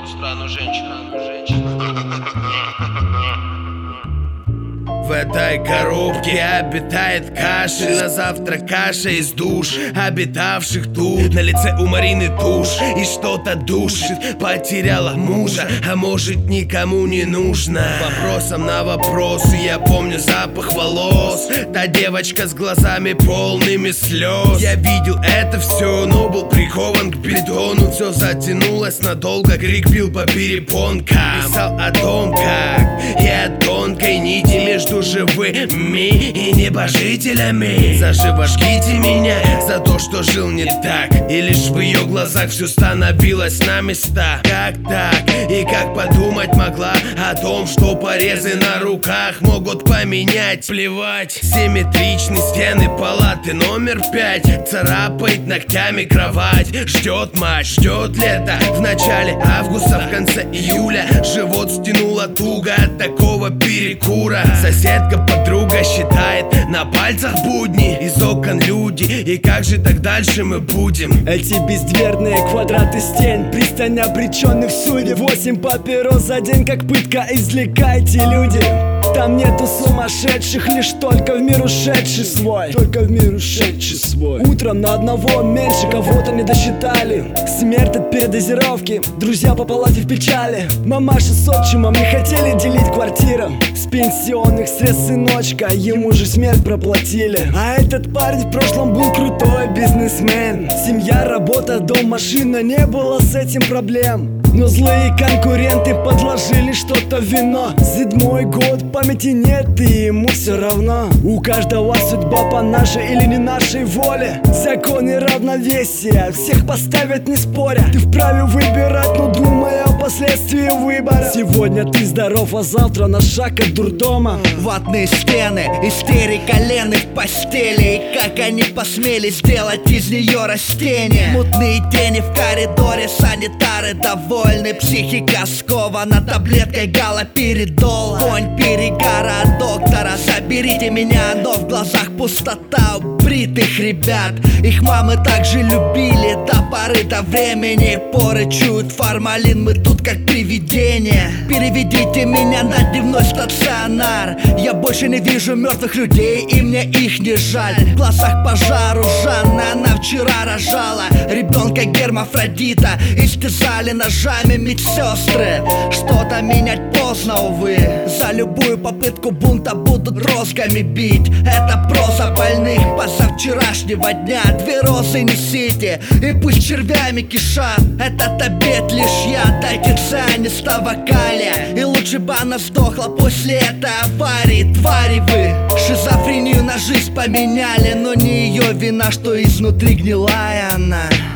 страну женщин. В этой коробке обитает кашель, на завтра каша из душ обитавших тут. На лице у Марины тушь и что-то душит. Потеряла мужа, а может никому не нужно. Вопросом на вопросы я помню запах волос. Та девочка с глазами полными слез. Я видел это все, но был прикован к бетону. Все затянулось надолго, крик бил по перепонкам. Писал о том, как я тонкой нити между живыми и небожителями. Заживо жгите меня за то, что жил не так, и лишь в ее глазах все становилось на места. Как так? И как подумать могла о том, что порезы на руках могут поменять? Плевать. Симметричные стены палаты номер 5. Царапает ногтями кровать. Ждет мать, ждет лето. В начале августа, в конце июля живот стянуло туго от такого перекура. Соседка, подруга считает на пальцах будни. Из окон люди, и как же так дальше мы будем? Эти бездверные квадраты стен, пристань обреченных судеб. 8 папирос за день, как пытка, извлекайте, люди. Там нету сумасшедших, лишь только в мир ушедший свой. Только в мир ушедший свой. Утром на одного меньше, кого-то не досчитали. Смерть от передозировки, друзья по палате в печали. Мамаша с отчимом не хотели делить квартиру. С пенсионных средств сыночка ему же смерть проплатили. А этот парень в прошлом был крутой бизнесмен. Семья, работа, дом, машина, не было с этим проблем. Но злые конкуренты подложили что-то в вино. 7-й год, памяти нет, и ему все равно. У каждого судьба по нашей или не нашей воле. Законы равновесия, всех поставят не споря. Ты вправе выбирать, но думая о последствиях выбора. Сегодня ты здоров, а завтра на шаг от дурдома. Ватные стены, истерика Лены в постели. И как они посмели сделать из нее растение. Мутные тени в коридоре, санитары довольны. Психика скована таблеткой галоперидола. Вонь перегара от доктора, заберите меня. Но в глазах пустота у бритых ребят. Их мамы также любили до поры до времени. Поры чуют формалин, мы тут как привидения. Переведите меня на дневной стационар. Я больше не вижу мертвых людей, и мне их не жаль. В глазах пожар у Жанны, она вчера рожала ребенка гермафродита. Истязали ножами медсестры. Что-то менять поздно, увы. За любую попытку бунта будут розгами бить. Это проза больных позавчерашнего дня. 2 розы несите, и пусть червями кишат. Этот обед лишь яд, дайте цианистого калия. И лучше бы она сдохла после этой аварии. Твари вы, шизофрению на жизнь поменяли. Но не ее вина, что изнутри гнилая она.